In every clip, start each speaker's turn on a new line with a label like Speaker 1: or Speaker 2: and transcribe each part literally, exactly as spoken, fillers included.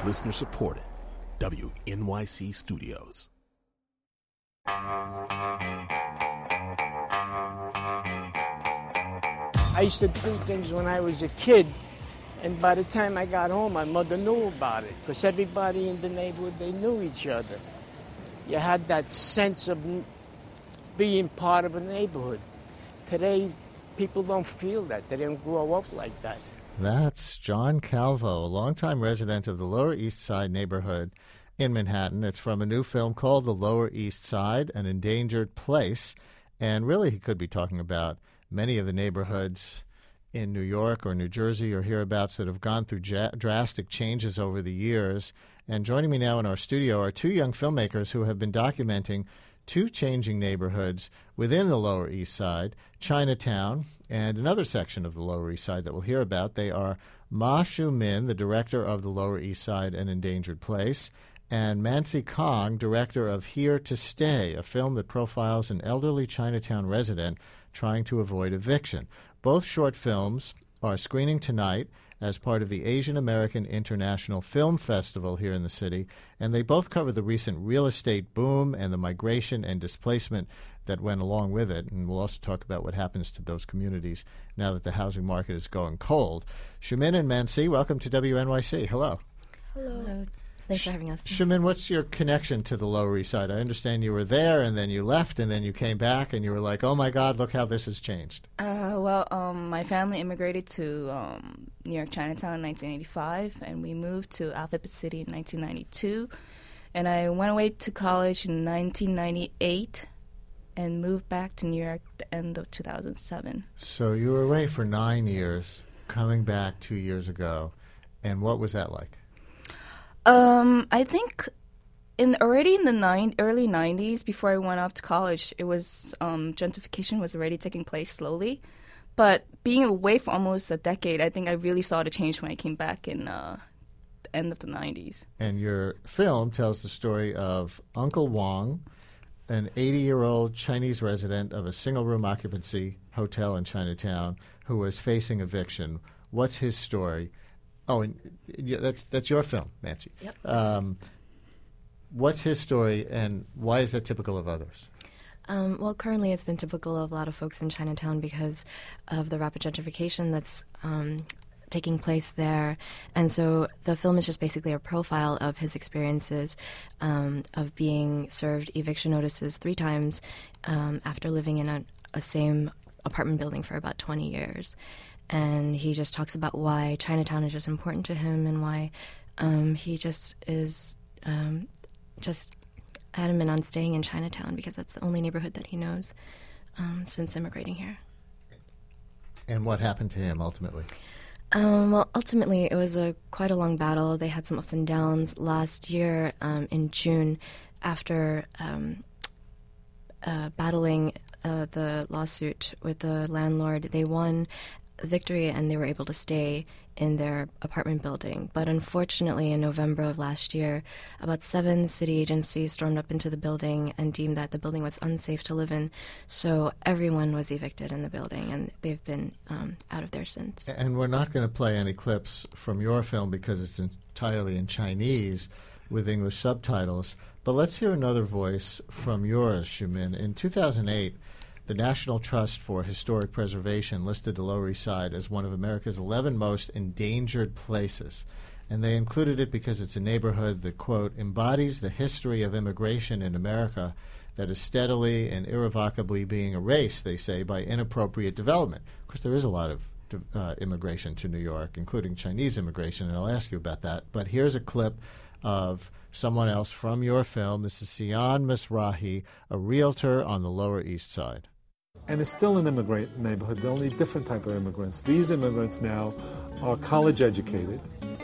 Speaker 1: Listener supported. W N Y C Studios.
Speaker 2: I used to do things when I was a kid, and by the time I got home, my mother knew about it, because everybody in the neighborhood, they knew each other. You had that sense of being part of a neighborhood. Today, people don't feel that. They didn't grow up like that.
Speaker 3: That's John Calvo, a longtime resident of the Lower East Side neighborhood in Manhattan. It's from a new film called The Lower East Side, An Endangered Place. And really, he could be talking about many of the neighborhoods in New York or New Jersey or hereabouts that have gone through ja- drastic changes over the years. And joining me now in our studio are two young filmmakers who have been documenting two changing neighborhoods within the Lower East Side, Chinatown, and another section of the Lower East Side that we'll hear about. They are Ma Xiumin, the director of The Lower East Side, An Endangered Place, and Mansi Kong, director of Here to Stay, a film that profiles an elderly Chinatown resident trying to avoid eviction. Both short films are screening tonight as part of the Asian American International Film Festival here in the city, and they both cover the recent real estate boom and the migration and displacement that went along with it. And we'll also talk about what happens to those communities now that the housing market is going cold. Xiumin and Mansi, welcome to W N Y C. Hello.
Speaker 4: Hello. Hello. Thanks for having us.
Speaker 3: Xiumin, what's your connection to the Lower East Side? I understand you were there, and then you left, and then you came back, and you were like, oh, my God, look how this has changed.
Speaker 4: Uh, well, um, my family immigrated to um, New York Chinatown in nineteen eighty-five, and we moved to Alphabet City in nineteen ninety-two. And I went away to college in nineteen ninety-eight and moved back to New York at the end of two thousand seven.
Speaker 3: So you were away for nine years, coming back two years ago. And what was that like?
Speaker 4: Um, I think in already in the nine, early nineties, before I went off to college, it was um, gentrification was already taking place slowly. But being away for almost a decade, I think I really saw the change when I came back in uh, the end of the nineties.
Speaker 3: And your film tells the story of Uncle Wong, an eighty-year-old Chinese resident of a single-room occupancy hotel in Chinatown who was facing eviction. What's his story? Oh, and yeah, that's that's your film, Mansi.
Speaker 5: Yep.
Speaker 3: Um, what's his story, and why is that typical of others?
Speaker 5: Um, well, currently it's been typical of a lot of folks in Chinatown because of the rapid gentrification that's um, taking place there. And so the film is just basically a profile of his experiences um, of being served eviction notices three times um, after living in a, a same apartment building for about twenty years. And he just talks about why Chinatown is just important to him and why um, he just is um, just adamant on staying in Chinatown because that's the only neighborhood that he knows um, since immigrating here.
Speaker 3: And what happened to him ultimately?
Speaker 5: Um, well, ultimately, it was a quite a long battle. They had some ups and downs. Last year, um, in June, after um, uh, battling uh, the lawsuit with the landlord, they won victory and they were able to stay in their apartment building. But unfortunately, in November of last year, about seven city agencies stormed up into the building and deemed that the building was unsafe to live in. So everyone was evicted in the building, and they've been um, out of there since.
Speaker 3: And we're not going to play any clips from your film because it's entirely in Chinese with English subtitles. But let's hear another voice from yours, Xiumin. In two thousand eight, the National Trust for Historic Preservation listed the Lower East Side as one of America's eleven most endangered places. And they included it because it's a neighborhood that, quote, embodies the history of immigration in America that is steadily and irrevocably being erased, they say, by inappropriate development. Of course, there is a lot of uh, immigration to New York, including Chinese immigration, and I'll ask you about that. But here's a clip of someone else from your film. This is Sian Mizrahi, a realtor on the Lower East Side.
Speaker 6: And it's still an immigrant neighborhood, the only different type of immigrants. These immigrants now are college educated,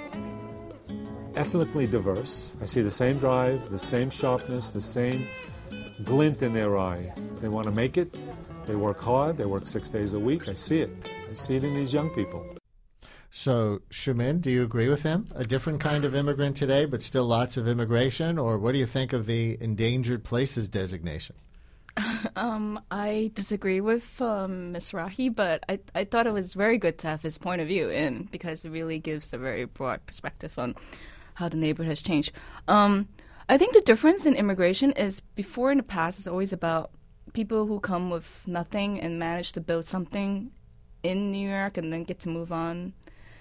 Speaker 6: ethnically diverse. I see the same drive, the same sharpness, the same glint in their eye. They want to make it, they work hard, they work six days a week. I see it. I see it in these young people.
Speaker 3: So, Xiumin, do you agree with him? A different kind of immigrant today, but still lots of immigration? Or what do you think of the endangered places designation?
Speaker 4: Um, I disagree with um, Mizrahi, but I, I thought it was very good to have his point of view in because it really gives a very broad perspective on how the neighborhood has changed. Um, I think the difference in immigration is before in the past it's always about people who come with nothing and manage to build something in New York and then get to move on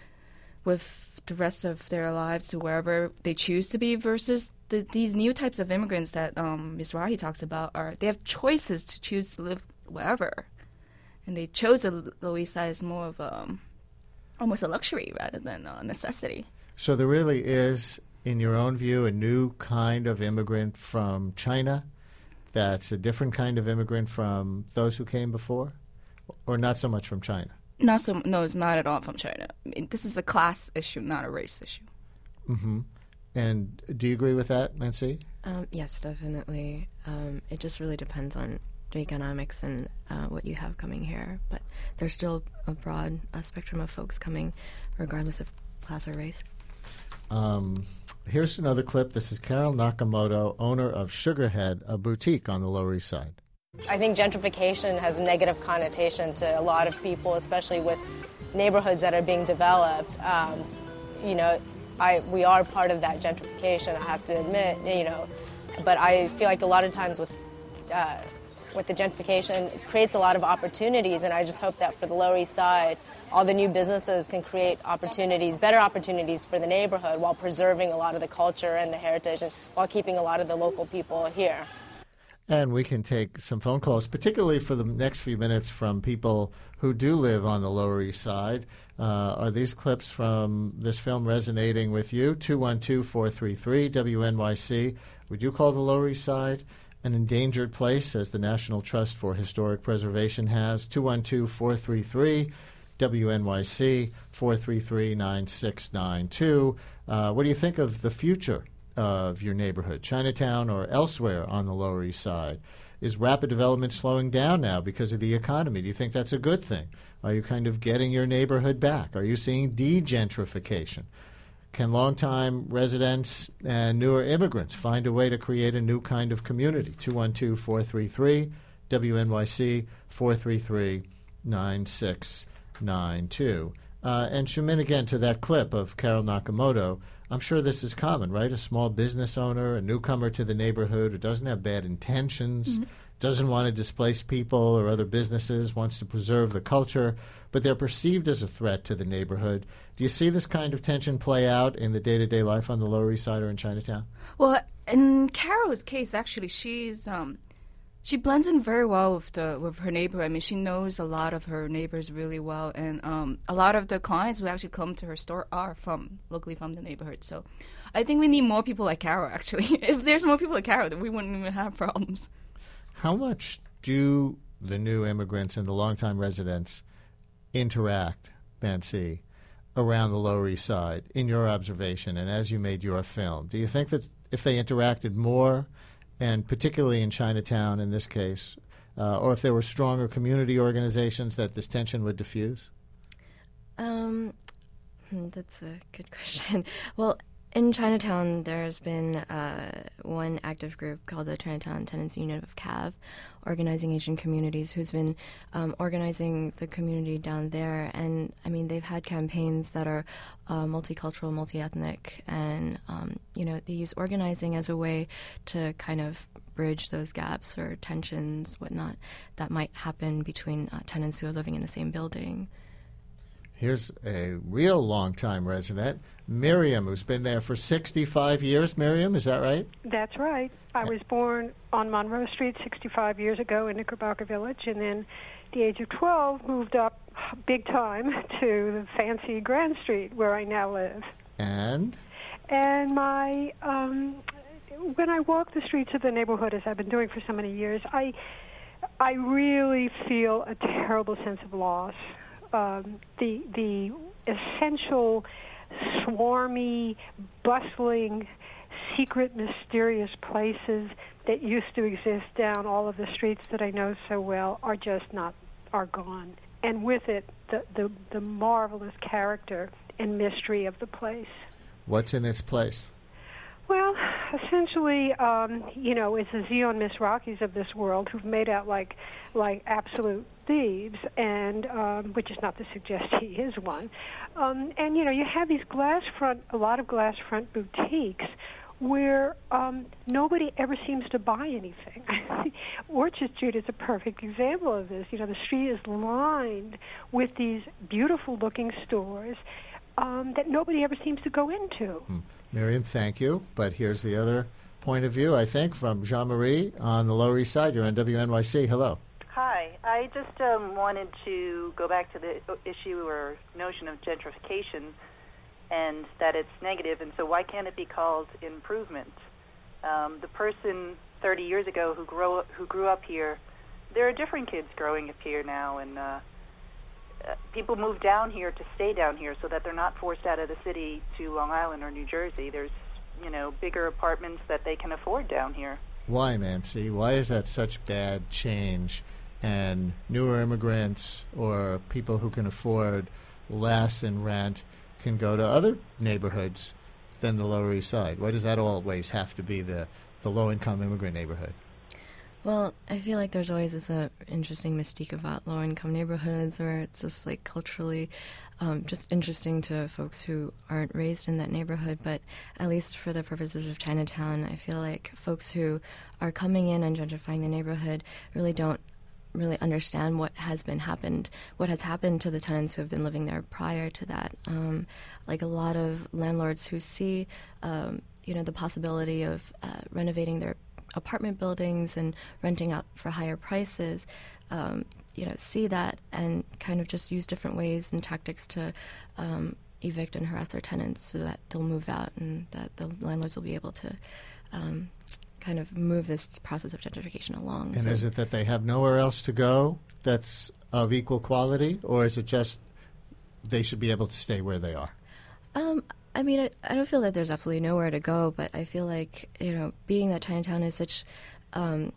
Speaker 4: with the rest of their lives to wherever they choose to be, versus the, these new types of immigrants that um, Miz Rahi talks about. Are they have choices to choose to live wherever, and they chose the Lower East Side as more of a, almost a luxury rather than a necessity.
Speaker 3: So there really is, in your own view, a new kind of immigrant from China that's a different kind of immigrant from those who came before, or not so much from China?
Speaker 4: Not so. No, it's not at all from China. I mean, this is a class issue, not a race issue.
Speaker 3: Mm-hmm. And do you agree with that, Nancy?
Speaker 5: Um, yes, definitely. Um, it just really depends on the economics and uh, what you have coming here. But there's still a broad uh, spectrum of folks coming, regardless of class or race.
Speaker 3: Um, here's another clip. This is Carol Nakamoto, owner of Sugarhead, a boutique on the Lower East Side.
Speaker 7: I think gentrification has a negative connotation to a lot of people, especially with neighborhoods that are being developed. Um, you know, I we are part of that gentrification, I have to admit, you know, but I feel like a lot of times with uh, with the gentrification, it creates a lot of opportunities, and I just hope that for the Lower East Side, all the new businesses can create opportunities, better opportunities for the neighborhood while preserving a lot of the culture and the heritage and while keeping a lot of the local people here.
Speaker 3: And we can take some phone calls, particularly for the next few minutes, from people who do live on the Lower East Side. Uh, are these clips from this film resonating with you? two one two, four three three, W N Y C. Would you call the Lower East Side an endangered place, as the National Trust for Historic Preservation has? two one two, four three three, W N Y C, four three three, nine six nine two. Uh, what do you think of the future of your neighborhood, Chinatown or elsewhere on the Lower East Side? Is rapid development slowing down now because of the economy? Do you think that's a good thing? Are you kind of getting your neighborhood back? Are you seeing degentrification? Can longtime residents and newer immigrants find a way to create a new kind of community? two one two, four three three, W N Y C, four three three, nine six nine two. Uh, and Shumin, again, to that clip of Carol Nakamoto, I'm sure this is common, right? A small business owner, a newcomer to the neighborhood who doesn't have bad intentions, mm-hmm. doesn't want to displace people or other businesses, wants to preserve the culture, but they're perceived as a threat to the neighborhood. Do you see this kind of tension play out in the day-to-day life on the Lower East Side or in Chinatown?
Speaker 4: Well, in Carol's case, actually, she's um, she blends in very well with the with her neighborhood. I mean, she knows a lot of her neighbors really well, and um, a lot of the clients who actually come to her store are from locally from the neighborhood. So, I think we need more people like Carol. Actually, if there's more people like Carol, then we wouldn't even have problems.
Speaker 3: How much do the new immigrants and the longtime residents interact, Nancy, around the Lower East Side, in your observation and as you made your film? Do you think that if they interacted more, and particularly in Chinatown in this case, uh, or if there were stronger community organizations, that this tension would diffuse? Um,
Speaker 5: that's a good question. Well, in Chinatown, there's been uh, one active group called the Chinatown Tenants Union of C A V, Organizing Asian Communities, who's been um, organizing the community down there. And, I mean, they've had campaigns that are uh, multicultural, multi-ethnic, and, um, you know, they use organizing as a way to kind of bridge those gaps or tensions, whatnot, that might happen between uh, tenants who are living in the same building.
Speaker 3: Here's a real long-time resident, Miriam, who's been there for sixty-five years. Miriam, is that right?
Speaker 8: That's right. I was born on Monroe Street sixty-five years ago in Knickerbocker Village, and then at the age of twelve moved up big time to the fancy Grand Street, where I now live.
Speaker 3: And?
Speaker 8: And my, um, when I walk the streets of the neighborhood, as I've been doing for so many years, I, I really feel a terrible sense of loss. Um, the the essential, swarmy, bustling, secret, mysterious places that used to exist down all of the streets that I know so well are just not, are gone. And with it, the, the, the marvelous character and mystery of the place.
Speaker 3: What's in its place?
Speaker 8: Well, essentially, um, you know, it's the Zion Mizrahis of this world who've made out like like absolute thieves, and um, which is not to suggest he is one. Um, and you know, you have these glass front, a lot of glass front boutiques where um, nobody ever seems to buy anything. Orchard Street is a perfect example of this. You know, the street is lined with these beautiful-looking stores um, that nobody ever seems to go into.
Speaker 3: Hmm. Miriam, thank you. But here's the other point of view, I think, from Jean-Marie on the Lower East Side. You're on W N Y C. Hello.
Speaker 9: Hi. I just um, wanted to go back to the issue or notion of gentrification, and that it's negative, and so why can't it be called improvement? Um, the person thirty years ago who grew who grew up here, there are different kids growing up here now, and uh, uh, people move down here to stay down here so that they're not forced out of the city to Long Island or New Jersey. There's, you know, bigger apartments that they can afford down here.
Speaker 3: Why, Nancy? Why is that such bad change? And newer immigrants or people who can afford less in rent can go to other neighborhoods than the Lower East Side? Why does that always have to be the, the low-income immigrant neighborhood?
Speaker 5: Well, I feel like there's always this uh, interesting mystique about low-income neighborhoods where it's just like culturally um, just interesting to folks who aren't raised in that neighborhood. But at least for the purposes of Chinatown, I feel like folks who are coming in and gentrifying the neighborhood really don't really understand what has been happened, what has happened to the tenants who have been living there prior to that. Um, like a lot of landlords who see, um, you know, the possibility of uh, renovating their apartment buildings and renting out for higher prices, um, you know, see that and kind of just use different ways and tactics to um, evict and harass their tenants so that they'll move out and that the landlords will be able to um, kind of move this process of gentrification along.
Speaker 3: And
Speaker 5: so
Speaker 3: is it that they have nowhere else to go that's of equal quality, or is it just they should be able to stay where they are?
Speaker 5: Um, I mean, I, I don't feel that there's absolutely nowhere to go, but I feel like, you know, being that Chinatown is such um,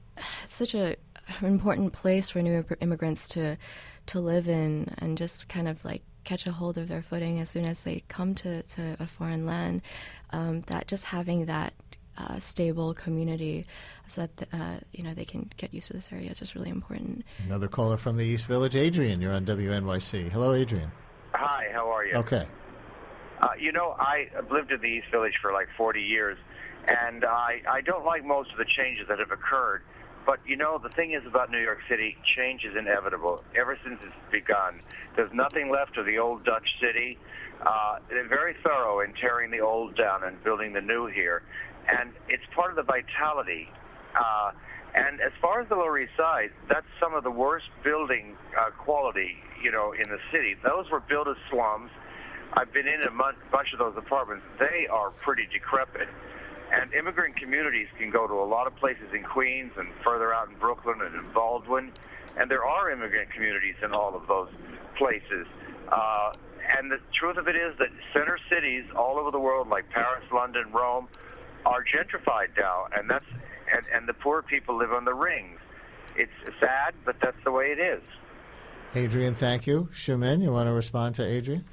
Speaker 5: such a important place for new immigrants to to live in and just kind of like catch a hold of their footing as soon as they come to, to a foreign land, um, that just having that Uh, stable community so that, the, uh, you know, they can get used to this area is just really important.
Speaker 3: Another caller from the East Village, Adrian. You're on W N Y C. Hello, Adrian.
Speaker 10: Hi, how are you?
Speaker 3: Okay.
Speaker 10: Uh, you know, I have lived in the East Village for like forty years, and I, I don't like most of the changes that have occurred. But, you know, the thing is about New York City, change is inevitable. Ever since it's begun, there's nothing left of the old Dutch city. Uh, they're very thorough in tearing the old down and building the new here. And it's part of the vitality. Uh, and as far as the Lower East Side, that's some of the worst building uh, quality, you know, in the city. Those were built as slums. I've been in a bunch of those apartments. They are pretty decrepit. And immigrant communities can go to a lot of places in Queens and further out in Brooklyn and in Baldwin. And there are immigrant communities in all of those places. Uh, and the truth of it is that center cities all over the world, like Paris, London, Rome, are gentrified now, and that's and, and the poor people live on the rings. It's sad, but that's the way it is.
Speaker 3: Adrian, thank you. Shumin, you want to respond to Adrian?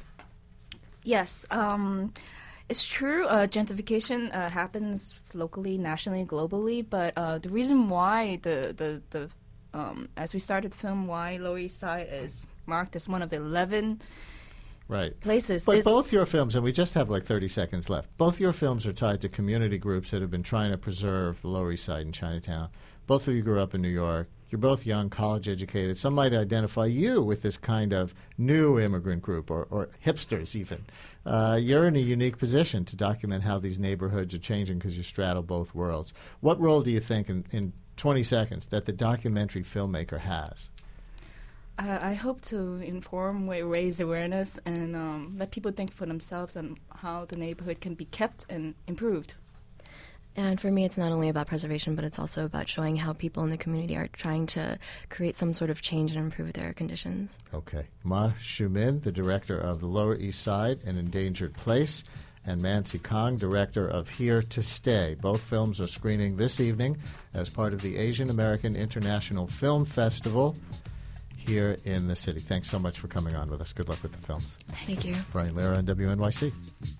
Speaker 4: Yes, um, it's true. Uh, gentrification uh, happens locally, nationally, globally. But uh, the reason why the the the um, as we started the film, why Lower East Side is marked as one of the eleven
Speaker 3: right
Speaker 4: places.
Speaker 3: But
Speaker 4: is
Speaker 3: both your films, and we just have like thirty seconds left, both your films are tied to community groups that have been trying to preserve the Lower East Side in Chinatown. Both of you grew up in New York. You're both young, college-educated. Some might identify you with this kind of new immigrant group, or, or hipsters even. Uh, you're in a unique position to document how these neighborhoods are changing because you straddle both worlds. What role do you think, in, in twenty seconds, that the documentary filmmaker has?
Speaker 4: I hope to inform, raise awareness, and um, let people think for themselves on how the neighborhood can be kept and improved.
Speaker 5: And for me, it's not only about preservation, but it's also about showing how people in the community are trying to create some sort of change and improve their conditions.
Speaker 3: Okay. Ma Shumin, the director of The Lower East Side, An Endangered Place, and Mansi Kong, director of Here to Stay. Both films are screening this evening as part of the Asian American International Film Festival here in the city. Thanks so much for coming on with us. Good luck with the films.
Speaker 5: Thank you.
Speaker 3: Brian Lehrer on W N Y C.